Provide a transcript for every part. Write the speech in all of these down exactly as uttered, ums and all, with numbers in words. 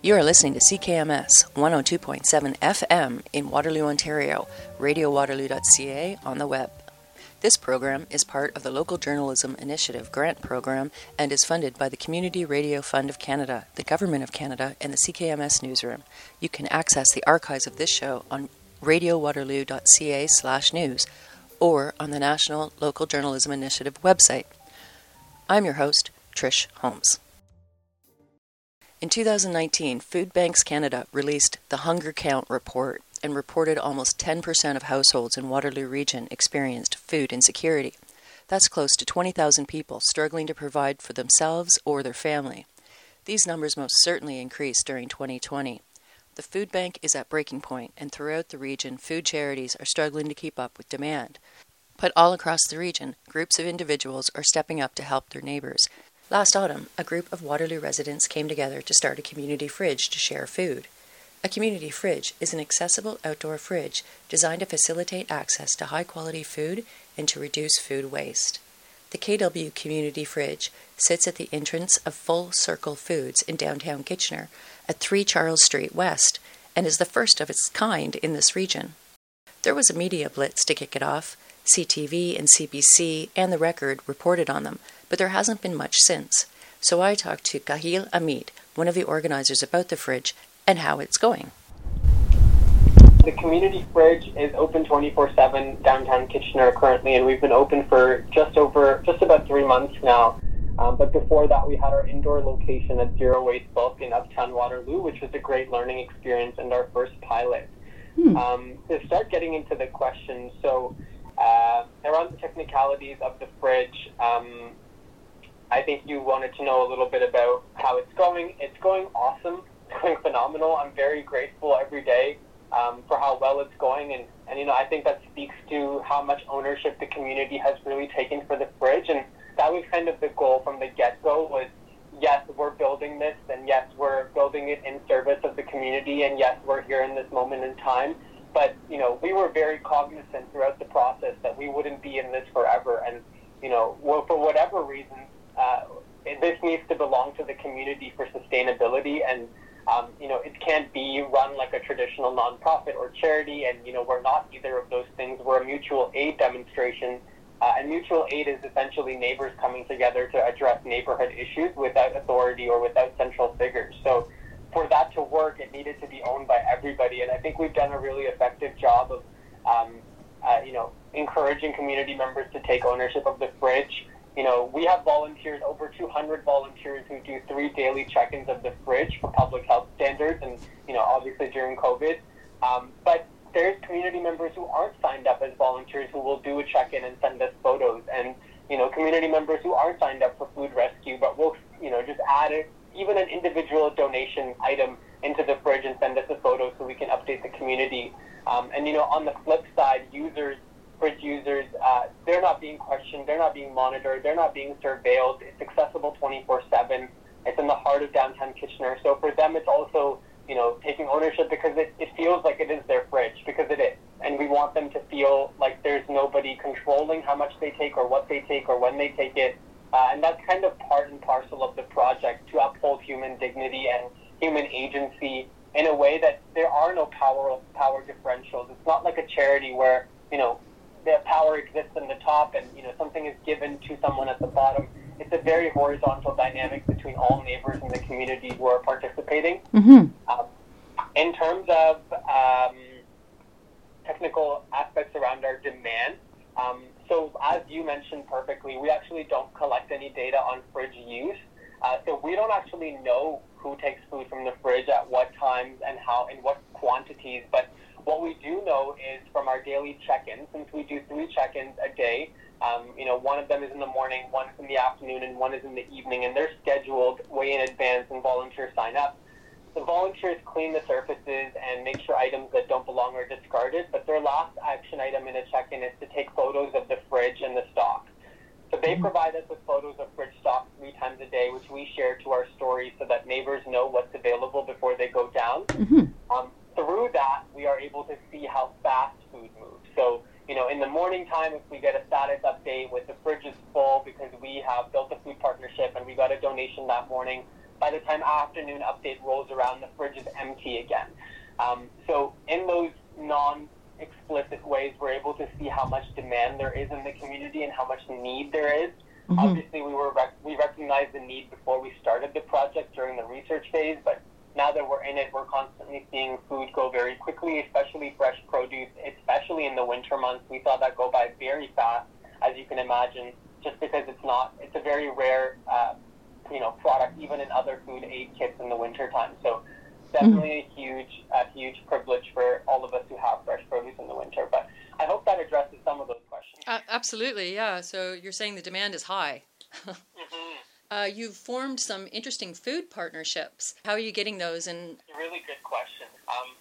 You are listening to C K M S one oh two point seven F M in Waterloo, Ontario, radio waterloo dot c a on the web. This program is part of the Local Journalism Initiative grant program and is funded by the Community Radio Fund of Canada, the Government of Canada, and the C K M S Newsroom. You can access the archives of this show on radio waterloo dot c a slash news or on the National Local Journalism Initiative website. I'm your host, Trish Holmes. In two thousand nineteen, Food Banks Canada released the Hunger Count Report and reported almost ten percent of households in Waterloo Region experienced food insecurity. That's close to twenty thousand people struggling to provide for themselves or their family. These numbers most certainly increased during twenty twenty. The food bank is at breaking point, and throughout the region, food charities are struggling to keep up with demand. But all across the region, groups of individuals are stepping up to help their neighbours. Last autumn, a group of Waterloo residents came together to start a community fridge to share food. A community fridge is an accessible outdoor fridge designed to facilitate access to high-quality food and to reduce food waste. The K W Community Fridge sits at the entrance of Full Circle Foods in downtown Kitchener at three Charles Street West and is the first of its kind in this region. There was a media blitz to kick it off. C T V and C B C and The Record reported on them, but there hasn't been much since. So I talked to Kahil Amit, one of the organizers, about the fridge and how it's going. The community fridge is open twenty-four seven downtown Kitchener currently, and we've been open for just over, just about three months now. Um, but before that, we had our indoor location at Zero Waste Bulk in Uptown Waterloo, which was a great learning experience and our first pilot. Hmm. Um, to start getting into the questions, so uh, around the technicalities of the fridge, um, I think you wanted to know a little bit about how it's going. It's going awesome. It's going phenomenal. I'm very grateful every day um, for how well it's going. And, and, you know, I think that speaks to how much ownership the community has really taken for the fridge. And that was kind of the goal from the get-go was, yes, we're building this, and yes, we're building it in service of the community, and yes, we're here in this moment in time. But, you know, we were very cognizant throughout the process that we wouldn't be in this forever. And, you know, well, for whatever reason, uh, this needs to belong to the community for sustainability. And, um, you know, it can't be run like a traditional nonprofit or charity. And, you know, we're not either of those things. We're a mutual aid demonstration. Uh, and mutual aid is essentially neighbors coming together to address neighborhood issues without authority or without central figures. So for that to work, it needed to be owned by everybody. And I think we've done a really effective job of, um, uh, you know, encouraging community members to take ownership of the fridge. You know, we have volunteers, over two hundred volunteers who do three daily check-ins of the fridge for public health standards and, you know, obviously during COVID. Um, but there's community members who aren't signed up as volunteers who will do a check-in and send us photos. And, you know, community members who aren't signed up for food rescue but will, you know, just add it, even an individual donation item into the fridge and send us a photo so we can update the community. Um, and, you know, on the flip side, users, fridge users, uh, they're not being questioned, they're not being monitored, they're not being surveilled. It's accessible twenty-four seven. It's in the heart of downtown Kitchener. So for them, it's also, you know, taking ownership because it, it feels like it is their fridge, because it is. And we want them to feel like there's nobody controlling how much they take or what they take or when they take it. Uh, and that's kind of part and parcel of the project, to uphold human dignity and human agency in a way that there are no power power differentials. It's not like a charity where, you know, the power exists in the top and, you know, something is given to someone at the bottom. It's a very horizontal dynamic between all neighbors in the community who are participating. Mm-hmm. Um, in terms of um, technical aspects around our demand, um, so as you mentioned perfectly, we actually don't collect any data on fridge use. Uh, so we don't actually know who takes food from the fridge at what times and how, in what quantities. But what we do know is from our daily check-ins, since we do three check-ins a day, um, you know, one of them is in the morning, one is in the afternoon, and one is in the evening, and they're scheduled way in advance and volunteers sign up. The volunteers clean the surfaces and make sure items that don't belong are discarded, but their last action item in a check-in is to take photos of the fridge and the stock. So they provide us with photos of fridge stock three times a day, which we share to our stories so that neighbors know what's available before they go down. Mm-hmm. Um, through that, we are able to see how fast food moves. So, you know, in the morning time, if we get a status update with the fridge is full because we have built a food partnership and we got a donation that morning, by the time afternoon update rolls around, the fridge is empty again. Um, so in those non-explicit ways, we're able to see how much demand there is in the community and how much need there is. Mm-hmm. Obviously, we were rec- we recognized the need before we started the project during the research phase, but now that we're in it, we're constantly seeing food go very quickly, especially fresh produce, especially in the winter months. We saw that go by very fast, as you can imagine, just because it's not, it's a very rare, uh, you know, product, even in other food aid kits in the wintertime. So definitely mm-hmm. a huge, a huge privilege for all of us who have fresh produce in the winter. But I hope that addresses some of those questions. Uh, absolutely, yeah. So you're saying the demand is high. mm-hmm. Uh, you've formed some interesting food partnerships. How are you getting those? And really good question. Um,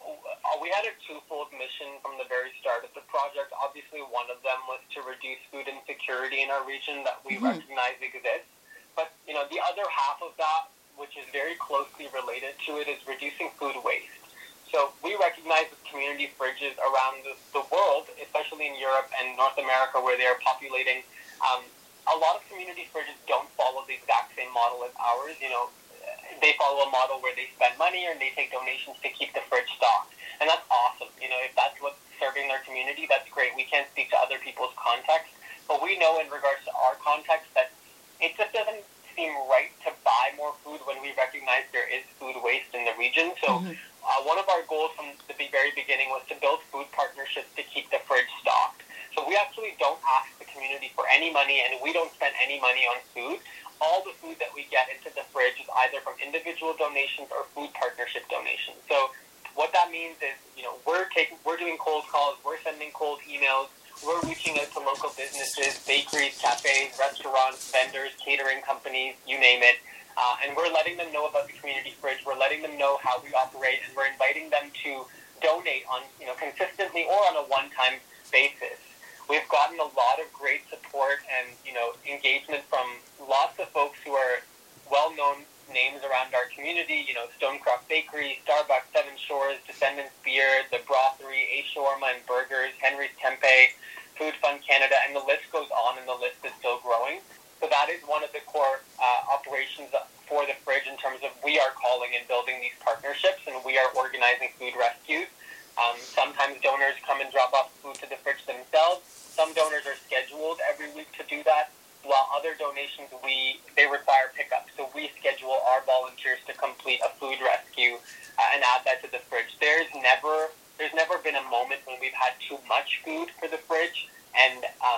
we had a twofold mission from the very start of the project. Obviously, one of them was to reduce food insecurity in our region that we mm-hmm. recognize exists. But you know, the other half of that, which is very closely related to it, is reducing food waste. So we recognize that community fridges around the, the world, especially in Europe and North America, where they are populating. Um, A lot of community fridges don't follow the exact same model as ours. You know, they follow a model where they spend money and they take donations to keep the fridge stocked. And that's awesome. You know, if that's what's serving their community, that's great. We can't speak to other people's context. But we know in regards to our context that it just doesn't seem right to buy more food when we recognize there is food waste in the region. So mm-hmm. uh, one of our goals from the very beginning was to build food partnerships to keep the fridge stocked. So we actually don't ask the community for any money, and we don't spend any money on food. All the food that we get into the fridge is either from individual donations or food partnership donations. So what that means is, you know, we're taking, we're doing cold calls, we're sending cold emails, we're reaching out to local businesses, bakeries, cafes, restaurants, vendors, catering companies, you name it, uh, and we're letting them know about the community fridge. We're letting them know how we operate, and we're inviting them to donate on, you know, consistently or on a one-time basis. We've gotten a lot of great support and, you know, engagement from lots of folks who are well-known names around our community. You know, Stonecroft Bakery, Starbucks, Seven Shores, Descendants Beer, The Brothery, A Shawarma and Burgers, Henry's Tempeh, Food Fund Canada, and the list goes on, and the list is still growing. So that is one of the core uh, operations for the fridge in terms of we are calling and building these partnerships, and we are organizing food rescues. Um, sometimes donors come and drop off food to the fridge themselves. Some donors are scheduled every week to do that, while other donations, we they require pickup. So we schedule our volunteers to complete a food rescue uh, and add that to the fridge. There's never there's never been a moment when we've had too much food for the fridge, and um,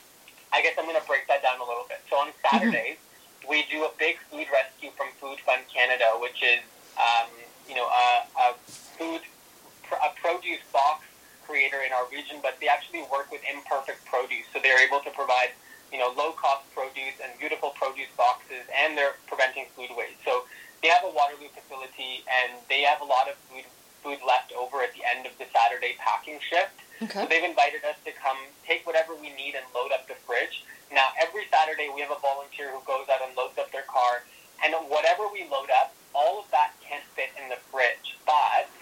I guess I'm going to break that down a little bit. So on Saturdays, mm-hmm. we do a big food rescue from Food Fund Canada, which is um, you know a, a food a produce box creator in our region, but they actually work with imperfect produce, so they're able to provide, you know, low-cost produce and beautiful produce boxes, and they're preventing food waste. So they have a Waterloo facility, and they have a lot of food food left over at the end of the Saturday packing shift. Okay. So they've invited us to come take whatever we need and load up the fridge. Now, every Saturday we have a volunteer who goes out and loads up their car, and whatever we load up, all of that can't fit in the fridge, but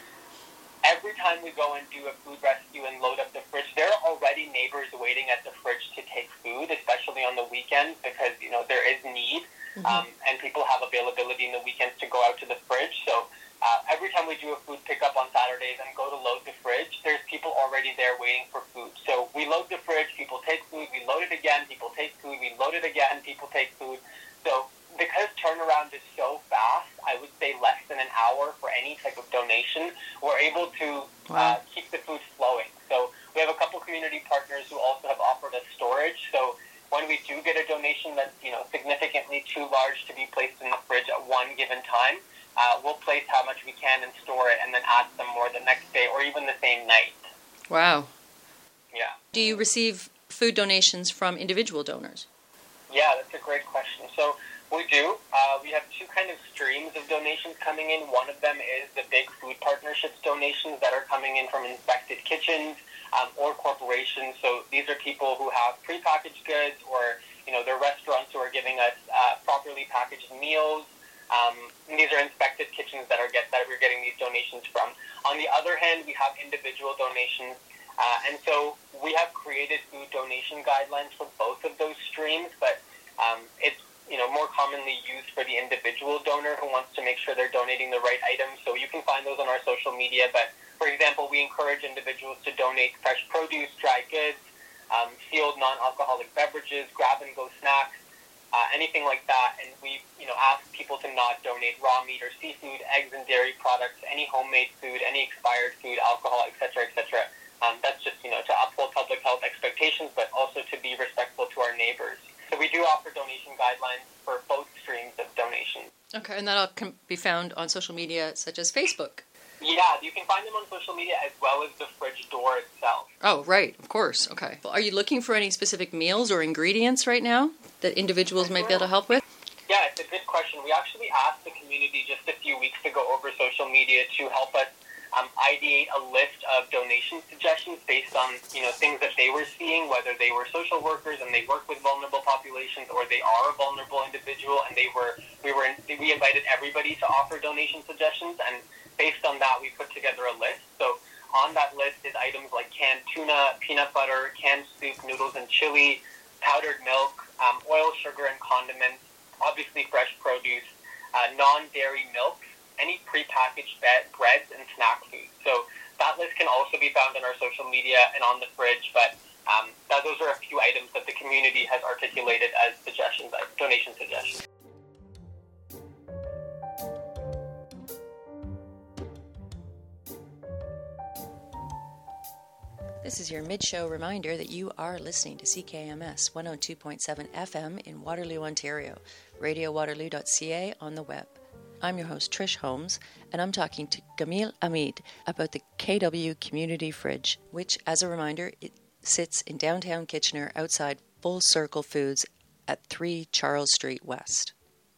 every time we go and do a food rescue and load up the fridge, there are already neighbors waiting at the fridge to take food, especially on the weekends, because, you know, there is need, mm-hmm. um, and people have availability in the weekends to go out to the fridge. So uh, every time we do a food pickup on Saturdays and go to load the fridge, there's people already there waiting for food. So we load the fridge, people take food, we load it again, people take food, we load it again, people take food. So because turnaround is so fast, I would say less than an hour for any type of donation, we're able to uh, keep the food flowing. So we have a couple community partners who also have offered us storage. So when we do get a donation that's, you know, significantly too large to be placed in the fridge at one given time, uh, we'll place how much we can and store it, and then add some more the next day or even the same night. Wow. Yeah. Do you receive food donations from individual donors? Yeah, that's a great question. So we do. Uh, we have two kind of streams of donations coming in. One of them is the big food partnerships donations that are coming in from inspected kitchens um, or corporations. So these are people who have prepackaged goods, or, you know, they're restaurants who are giving us uh, properly packaged meals. Um, and these are inspected kitchens that are get that we're getting these donations from. On the other hand, we have individual donations. Uh, and so we have created food donation guidelines for both of those streams, but um, it's, you know, more commonly used for the individual donor who wants to make sure they're donating the right items. So you can find those on our social media. But, for example, we encourage individuals to donate fresh produce, dry goods, um, sealed non-alcoholic beverages, grab-and-go snacks, uh, anything like that. And we, you know, ask people to not donate raw meat or seafood, eggs and dairy products, any homemade food, any expired food, alcohol, et cetera, et cetera. Um, that's just, you know, to uphold public health expectations, but also to be respectful to our neighbors. So we do offer donation guidelines for both streams of donations. Okay, and that can be found on social media such as Facebook. Yeah, you can find them on social media as well as the fridge door itself. Oh, right, of course. Okay. Well, are you looking for any specific meals or ingredients right now that individuals might be able to help with? Yeah, it's a good question. We actually asked the community just a few weeks ago over social media to help us um, ideate a list of donation suggestions based on, you know, things that they were seeing, whether they were social workers and they work with vulnerable populations, or they are a vulnerable individual and they were we were we invited everybody to offer donation suggestions, and based on that we put together a list. So on that list is items like canned tuna, peanut butter, canned soup, noodles and chili, powdered milk, um, oil, sugar and condiments, obviously fresh produce, uh, non-dairy milks, any prepackaged be- breads and snack food. So that list can also be found on our social media and on the fridge, but um, that, those are a few items that the community has articulated as suggestions, as donation suggestions. This is your mid-show reminder that you are listening to C K M S one oh two point seven F M in Waterloo, Ontario, radio waterloo dot c a on the web. I'm your host, Trish Holmes, and I'm talking to Gamil Hamid about the K W Community Fridge, which, as a reminder, it sits in downtown Kitchener outside Full Circle Foods at three Charles Street West.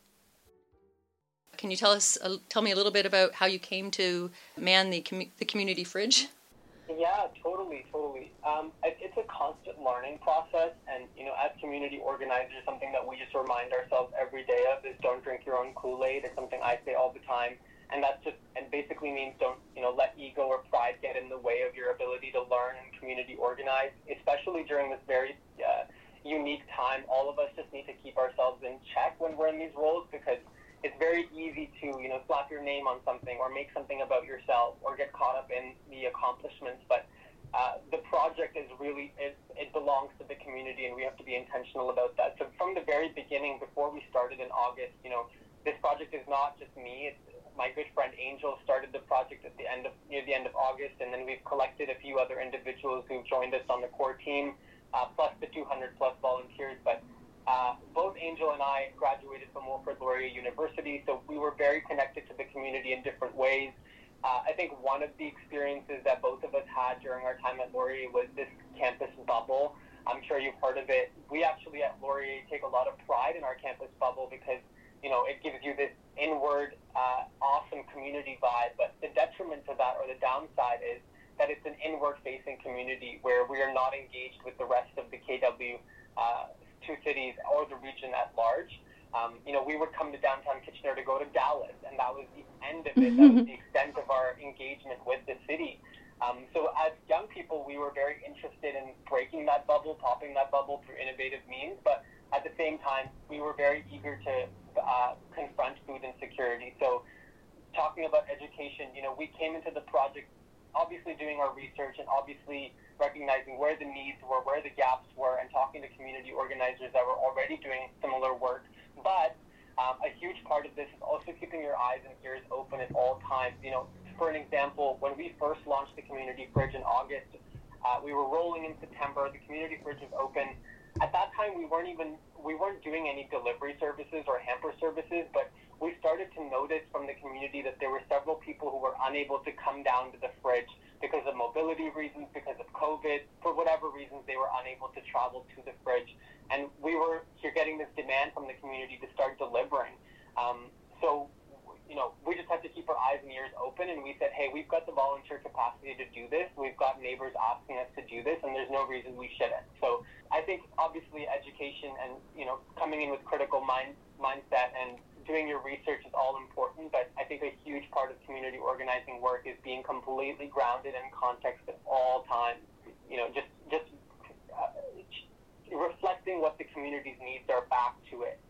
Can you tell us, uh, tell me a little bit about how you came to man the com- the community fridge? Yeah, totally, totally. Um, it, it's a constant learning process, and, you know, as community organizers, something that we just remind ourselves every day of is don't drink your own Kool-Aid. It's something I say all the time, and that's just, and basically means don't, you know, let ego or pride get in the way of your ability to learn and community organize, especially during this very uh, unique time. All of us just need to keep ourselves in check when we're in these roles, because it's very easy to, you know, slap your name on something or make something about yourself or get caught up in the accomplishments. But uh, the project is really, it, it belongs to the community, and we have to be intentional about that. So from the very beginning, before we started in August, you know, this project is not just me. It's my good friend Angel started the project at the end of, near the end of August, and then we've collected a few other individuals who've joined us on the core team, uh, plus the two hundred plus volunteers. But Uh, both Angel and I graduated from Wilfrid Laurier University, so we were very connected to the community in different ways. Uh, I think one of the experiences that both of us had during our time at Laurier was this campus bubble. I'm sure you've heard of it. We actually at Laurier take a lot of pride in our campus bubble because, you know, it gives you this inward, uh, awesome community vibe, but the detriment to that, or the downside, is that it's an inward-facing community where we are not engaged with the rest of the K W uh, two cities or the region at large. Um, you know, we would come to downtown Kitchener to go to Dallas, and that was the end of it. That was the extent of our engagement with the city. Um, so as young people, we were very interested in breaking that bubble, popping that bubble through innovative means, but at the same time, we were very eager to uh, confront food insecurity. So talking about education, you know, we came into the project obviously doing our research and obviously recognizing where the needs were, where the gaps were, and talking to community organizers that were already doing similar work. But um, a huge part of this is also keeping your eyes and ears open at all times. You know, for an example, when we first launched the Community Fridge in August, uh, we were rolling in September, the Community Fridge was open. At that time, we weren't even, we weren't doing any delivery services or hamper services, but we started to notice from the community that there were several people who were unable to come down to the fridge because of mobility reasons, because of COVID, for whatever reasons they were unable to travel to the fridge. And we were here getting this demand from the community to start delivering. Um, so, you know, we just had to keep our eyes and ears open, and we said, hey, we've got the volunteer capacity to do this. We've got neighbors asking us to do this, and there's no reason we shouldn't. So I think obviously education and, you know, coming in with critical mind mindset and doing your research is all important, but I think a huge part of community organizing work is being completely grounded in context at all times. You know, just just uh, reflecting what the community's needs are back to it.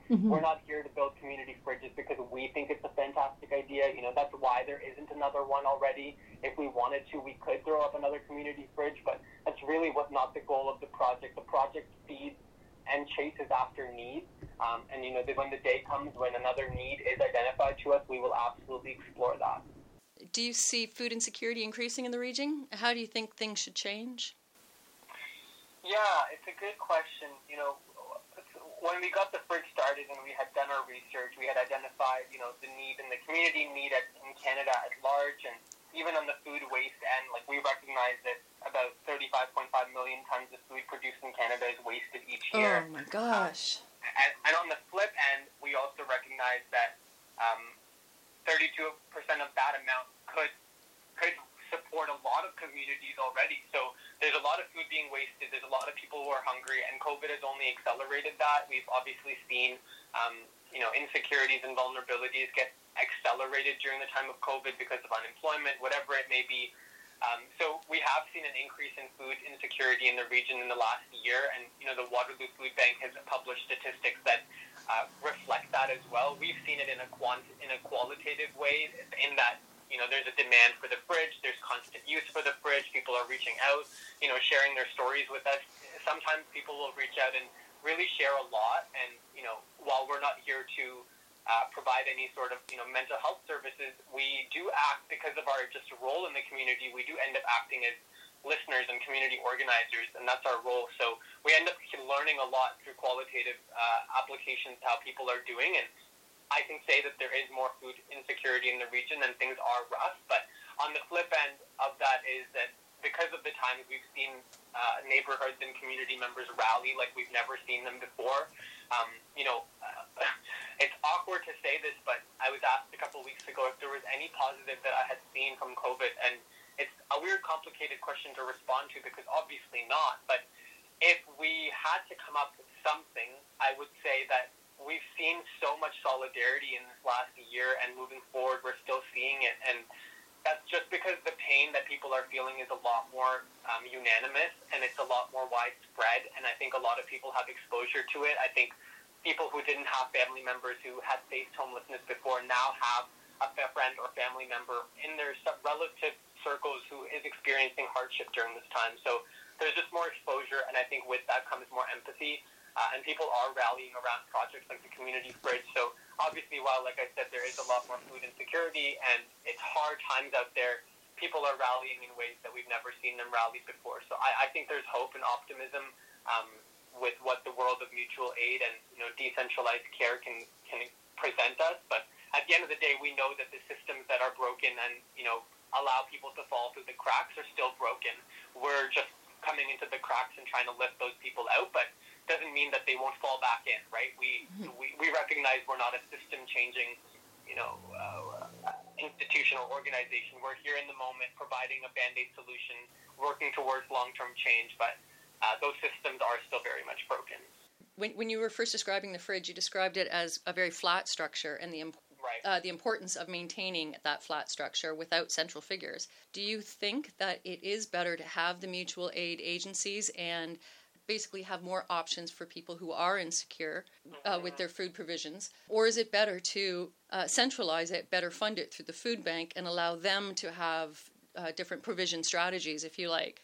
Mm-hmm. We're not here to build community fridges because we think it's a fantastic idea. You know, that's why there isn't another one already. If we wanted to, we could throw up another community fridge, but that's really what not the goal of the project. The project feeds and chases after need. Um, and, you know, when the day comes when another need is identified to us, we will absolutely explore that. Do you see food insecurity increasing in the region? How do you think things should change? Yeah, it's a good question. You know, when we got the fridge started and we had done our research, we had identified, you know, the need and the community need at, in Canada at large, and even on the food waste end, like we recognize that about thirty-five point five million tons of food produced in Canada is wasted each year. Oh my gosh. Um, and, and on the flip end, we also recognize that um, thirty-two percent of that amount could could support a lot of communities already. So there's a lot of food being wasted. There's a lot of people who are hungry, and COVID has only accelerated that. We've obviously seen, um, you know, insecurities and vulnerabilities get accelerated during the time of COVID because of unemployment, whatever it may be. Um, so we have seen an increase in food insecurity in the region in the last year, and you know, the Waterloo Food Bank has published statistics that uh, reflect that as well. We've seen it in a quant in a qualitative way, in that, you know, there's a demand for the fridge, there's constant use for the fridge, people are reaching out, you know, sharing their stories with us. Sometimes people will reach out and really share a lot, and, you know, while we're not here to uh, provide any sort of, you know, mental health services, we do act because of our just role in the community. We do end up acting as listeners and community organizers, and that's our role. So we end up learning a lot through qualitative uh, applications, how people are doing, and I can say that there is more food insecurity in the region and things are rough, but on the flip end of that is that because of the times we've seen uh, neighborhoods and community members rally like we've never seen them before. Um, you know, uh, it's awkward to say this, but I was asked a couple of weeks ago if there was any positive that I had seen from COVID, and it's a weird, complicated question to respond to because obviously not, but if we had to come up with something, I would say that we've seen so much solidarity in this last year, and moving forward, we're still seeing it. And that's just because the pain that people are feeling is a lot more um, unanimous, and it's a lot more widespread. And I think a lot of people have exposure to it. I think people who didn't have family members who had faced homelessness before now have a friend or family member in their relative circles who is experiencing hardship during this time. So there's just more exposure, and I think with that comes more empathy. Uh, and people are rallying around projects like the community fridge. So obviously, while, like I said, there is a lot more food insecurity and it's hard times out there, people are rallying in ways that we've never seen them rally before. So I, I think there's hope and optimism um, with what the world of mutual aid and, you know, decentralized care can, can present us. But at the end of the day, we know that the systems that are broken and, you know, allow people to fall through the cracks are still broken. We're just coming into the cracks and trying to lift those people out, but doesn't mean that they won't fall back in, right? We mm-hmm. we, we recognize we're not a system-changing, you know, uh, institution or organization. We're here in the moment, providing a Band-Aid solution, working towards long-term change, but uh, those systems are still very much broken. When when you were first describing the fridge, you described it as a very flat structure, and the right. uh, the importance of maintaining that flat structure without central figures. Do you think that it is better to have the mutual aid agencies and basically have more options for people who are insecure uh, with their food provisions? Or is it better to uh, centralize it, better fund it through the food bank and allow them to have uh, different provision strategies, if you like?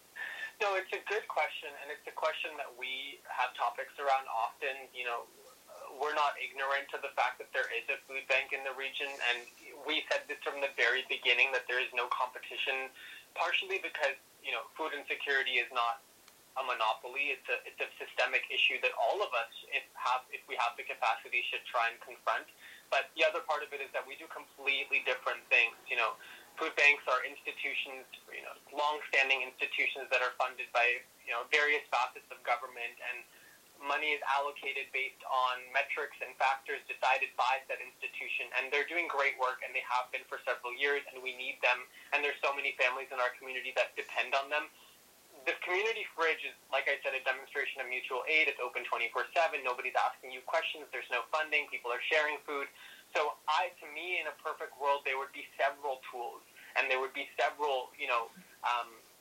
No, it's a good question, and it's a question that we have topics around often. You know, we're not ignorant to the fact that there is a food bank in the region, and we said this from the very beginning, that there is no competition, partially because, you know, food insecurity is not a monopoly. It's a it's a systemic issue that all of us, if have if we have the capacity, should try and confront. But the other part of it is that we do completely different things. You know, food banks are institutions, you know, long-standing institutions that are funded by, you know, various facets of government, and money is allocated based on metrics and factors decided by that institution. And they're doing great work, and they have been for several years, and we need them. And there's so many families in our community that depend on them. This community fridge is, like I said, a demonstration of mutual aid. It's open twenty-four seven. Nobody's asking you questions. There's no funding. People are sharing food. So I, to me, in a perfect world, there would be several tools, and there would be several, you know, um, uh,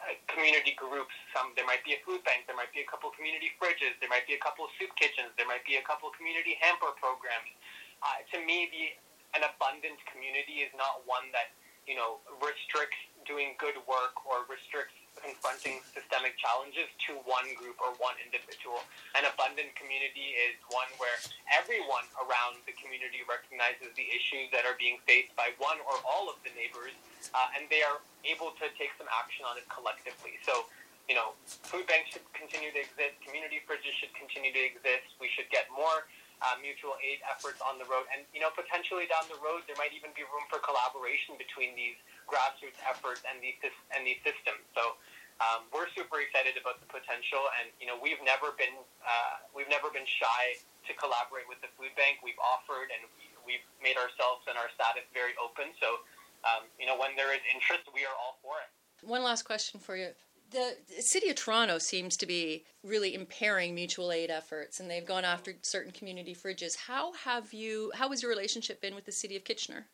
uh, community groups. Some there might be a food bank, there might be a couple community fridges, there might be a couple soup kitchens, there might be a couple community hamper programs. Uh, to me, the an abundant community is not one that, you know, restricts doing good work or restricts confronting systemic challenges to one group or one individual. An abundant community is one where everyone around the community recognizes the issues that are being faced by one or all of the neighbors, uh, and they are able to take some action on it collectively. So, you know, food banks should continue to exist, community fridges should continue to exist, we should get more Uh, mutual aid efforts on the road. And, you know, potentially down the road, there might even be room for collaboration between these grassroots efforts and these, and these systems. So um, we're super excited about the potential. And, you know, we've never been, uh, we've never been shy to collaborate with the food bank. We've offered and we've made ourselves and our status very open. So, um, you know, when there is interest, we are all for it. One last question for you. The City of Toronto seems to be really impairing mutual aid efforts, and they've gone after certain community fridges. How have you? How has your relationship been with the City of Kitchener?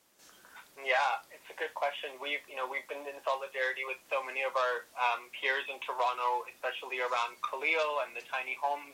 Yeah, it's a good question. We've, you know, we've been in solidarity with so many of our um, peers in Toronto, especially around Khalil and the tiny homes,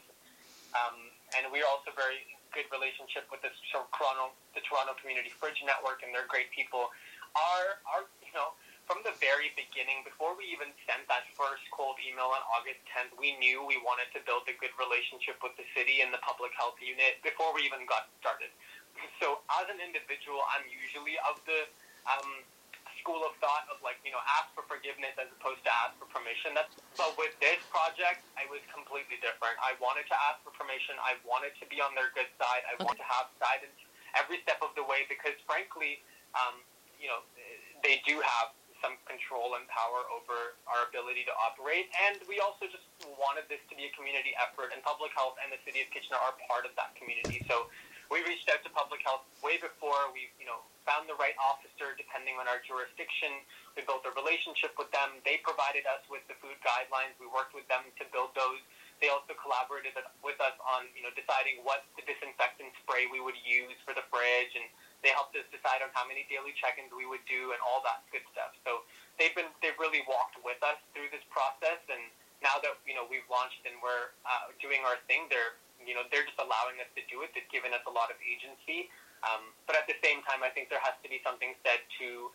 um, and we're also very good relationship with the Toronto, the Toronto Community Fridge Network, and they're great people. Our, our, you know. From the very beginning, before we even sent that first cold email on August tenth, we knew we wanted to build a good relationship with the city and the public health unit before we even got started. So as an individual, I'm usually of the um, school of thought of like, you know, ask for forgiveness as opposed to ask for permission. That's, but with this project, I was completely different. I wanted to ask for permission. I wanted to be on their good side. I okay. wanted to have guidance every step of the way because, frankly, um, you know, they do have some control and power over our ability to operate, and we also just wanted this to be a community effort, and public health and the City of Kitchener are part of that community. So we reached out to public health way before we, you know, found the right officer depending on our jurisdiction. We built a relationship with them. They provided us with the food guidelines. We worked with them to build those. They also collaborated with us on, you know, deciding what the disinfectant spray we would use for the fridge, and they helped us decide on how many daily check-ins we would do and all that good stuff. So they've been they've really walked with us through this process, and now that, you know, we've launched and we're uh, doing our thing, they're you know they're just allowing us to do it. They've given us a lot of agency, um, but at the same time, I think there has to be something said to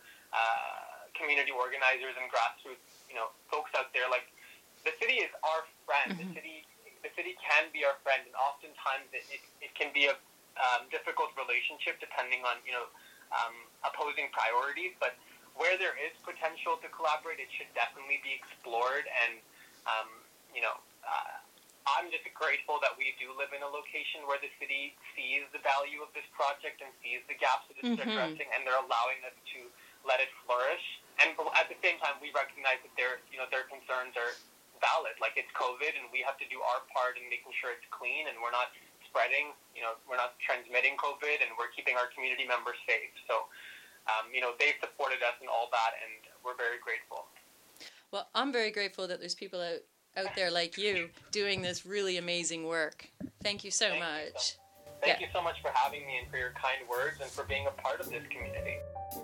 uh, community organizers and grassroots, you know, folks out there. Like, the city is our friend. Mm-hmm. The city the city can be our friend, and oftentimes it it, it can be a Um, difficult relationship depending on, you know, um, opposing priorities, but where there is potential to collaborate, it should definitely be explored. And um, you know, uh, I'm just grateful that we do live in a location where the city sees the value of this project and sees the gaps that it's mm-hmm. addressing, and they're allowing us to let it flourish. And at the same time, we recognize that their, you know, their concerns are valid. Like, it's COVID, and we have to do our part in making sure it's clean, and we're not spreading, you know, we're not transmitting COVID, and we're keeping our community members safe. So, um, you know, they've supported us in all that, and we're very grateful. Well, I'm very grateful that there's people out, out there like you doing this really amazing work. Thank you so Thank much. You so, thank yeah. you so much for having me and for your kind words and for being a part of this community.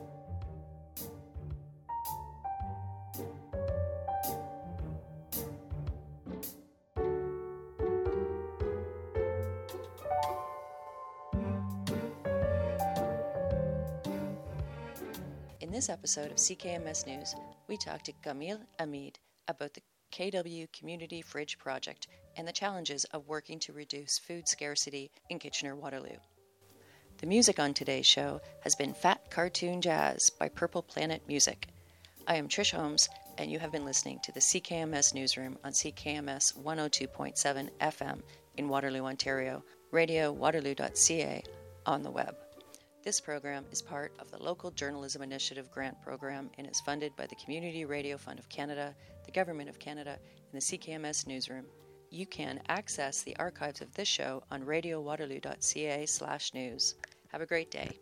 In this episode of C K M S News, we talked to Camille Hamid about the K W Community Fridge Project and the challenges of working to reduce food scarcity in Kitchener-Waterloo. The music on today's show has been Fat Cartoon Jazz by Purple Planet Music. I am Trish Holmes, and you have been listening to the C K M S Newsroom on C K M S one oh two point seven F M in Waterloo, Ontario, radio waterloo dot c a, on the web. This program is part of the Local Journalism Initiative Grant Program and is funded by the Community Radio Fund of Canada, the Government of Canada, and the C K M S Newsroom. You can access the archives of this show on radio waterloo dot c a slash news. Have a great day.